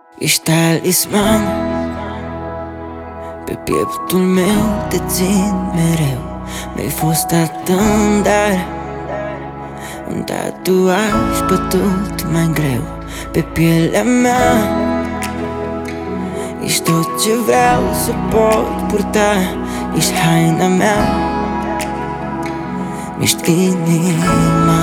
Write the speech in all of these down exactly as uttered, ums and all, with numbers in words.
Ești talisman, pe pieptul meu te țin mereu. Mi-ai fost atât dar un tatuaj bătut mai greu pe pielea mea. Ești tot ce vreau să pot purta, ești haina mea, ești inima.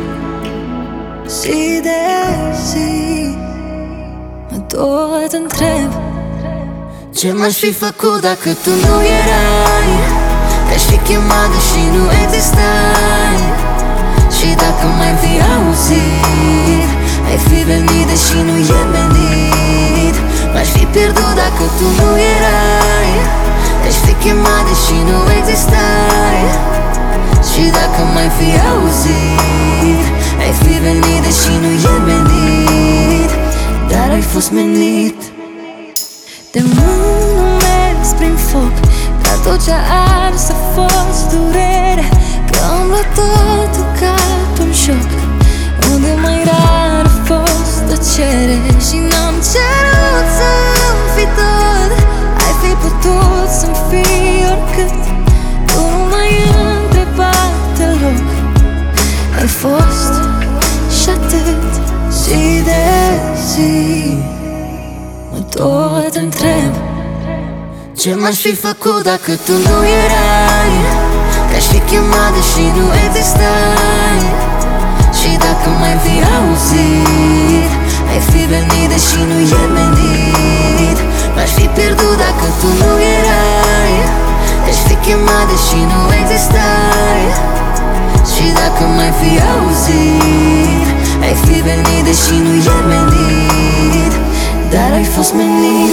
Zi de zi mă tot întreb ce m-aș fi făcut dacă tu nu erai. Te-aș fi chemat deși nu existai. Și dacă m-ai fi auzit, ai fi venit deși nu e venit. M-aș fi pierdut dacă tu nu erai. Te-aș fi chemat deși nu existai. Și dacă m-ai fi auzit, ai fi venit deși nu e venit. Dar ai fost menit. De mult nu mers prin foc, dar tot ce a ars a fost durere. Că am luat totul ca pe-n șoc, unde mai rar a fost tăcere. Și n-am cerut să-mi fi tot, ai fi putut să-mi fii oricât. Tu nu m-ai întrebat deloc, ai fost și atât. Zi de zi mă tot întreb ce m-aș fi făcut dacă tu nu erai. Te-aș fi chemat deși nu existai. Și dacă m-ai fi auzit, ai fi venit deși nu e venit. M-aș fi pierdut dacă tu nu erai. Te-aș fi chemat deși nu existai. Și dacă m-ai fi auzit, ai fi venit deși nu e venit. Dar ai fost menit.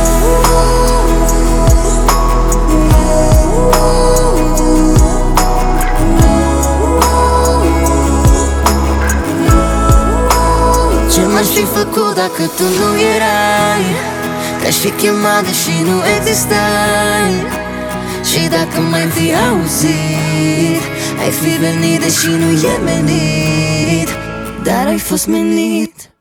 Ce m-aș fi făcut dacă tu nu erai. Te-aș fi chemat deși nu existai. Și dacă m-ai fi auzit, ai fi venit deși nu e menit. Dar ai fost menit.